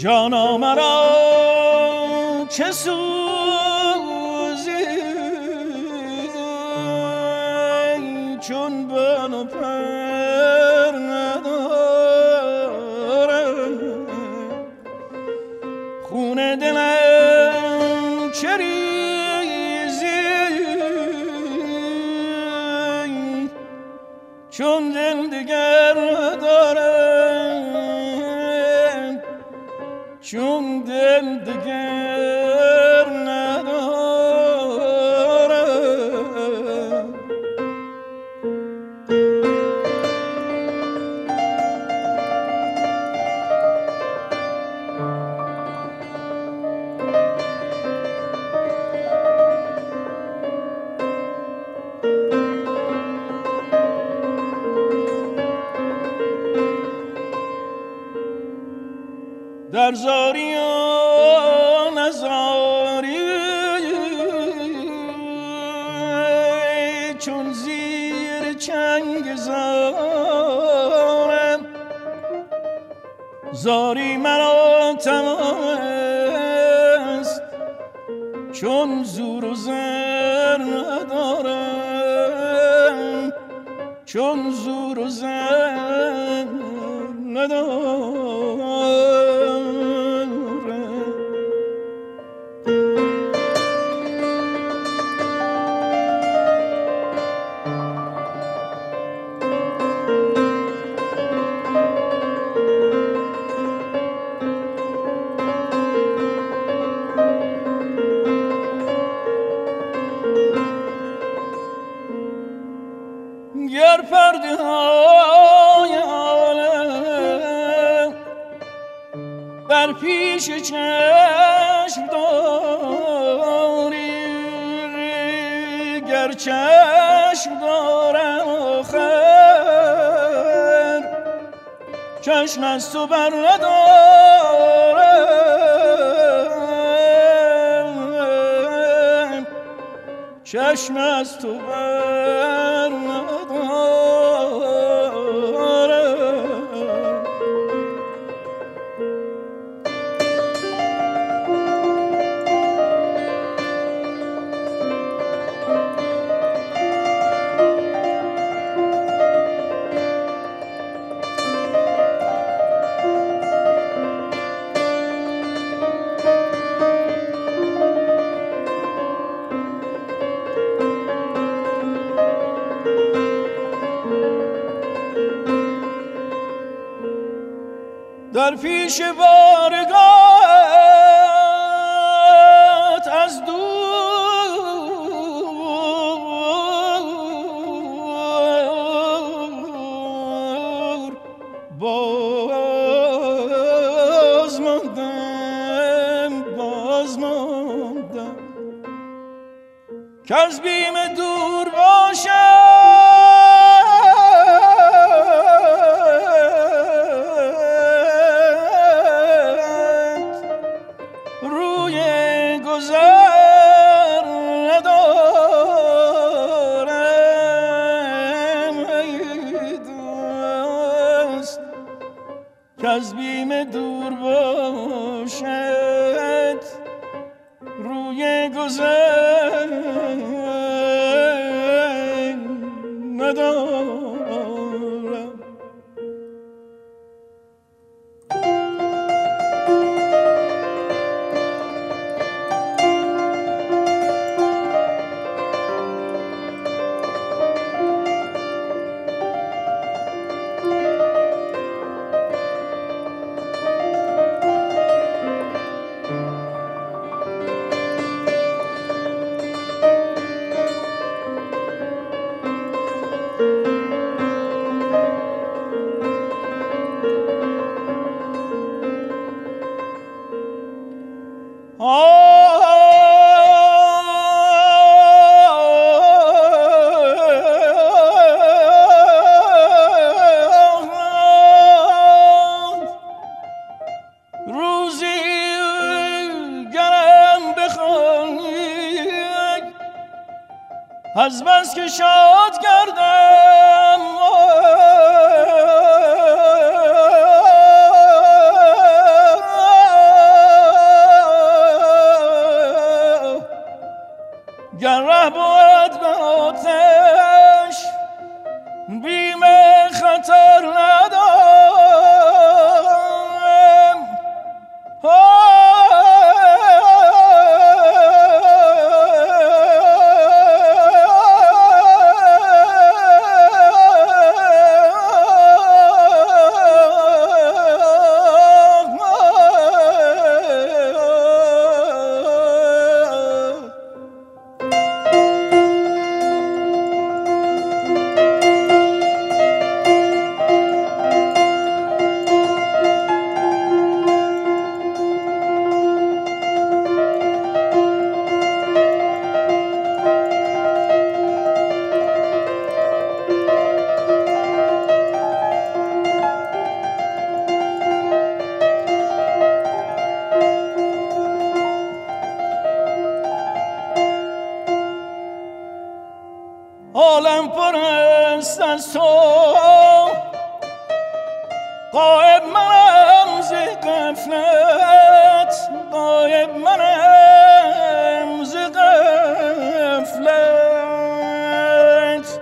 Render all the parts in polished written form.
جانا مرا چه سوزی چون بال و پر ندارم، خون دلم چه ریزی چون دل دیگر ندارم، چون دل دیگر ندارم. در زاری و نزاری چون زیر چنگ زارم، زاری مرا تمام است چون زور و زر ندارم، چون زور و زر ندارم. گر پرده های عالم بر پیش چشم داری، گر چشم دارم آخر چشم از تو بر ندارم، چشم از تو بر ندارم. در پیش بارگاهت از دور باز ماندم که از بیم دور باشم که از بیم دور باشد روی گذر ندارم. از بس که شاد کردم از تو غایب منم ز غفلت غایب منم ز غفلت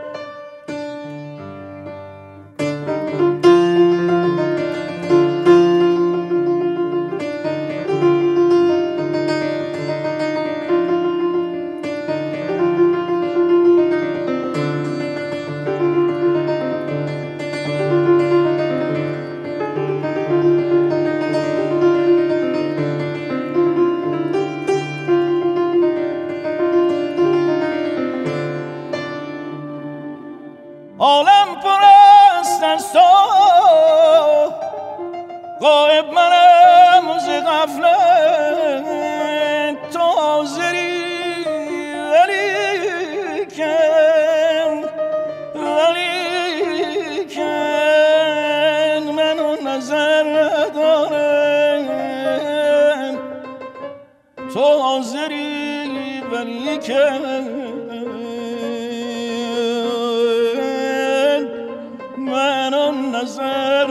عالم پر است از تو غایب منم ز غفلت تو حاضری ولیکن من نظر ندارم تو حاضری ولیکن نظر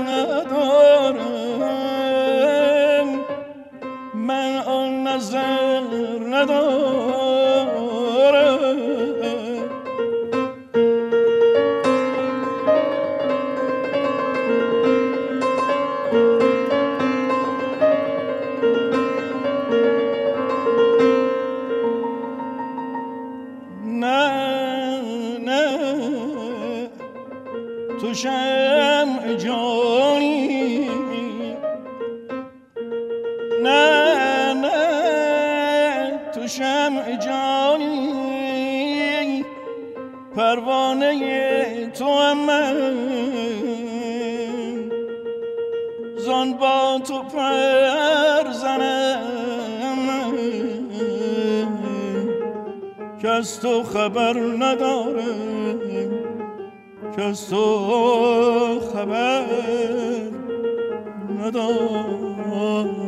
ندارم من آن نظر ندارم نه تو شمع جانی نه تو شمع جانی پروانه تو هم من زان با تو پر زنم که از تو خبر ندارم که از تو خبر ندارم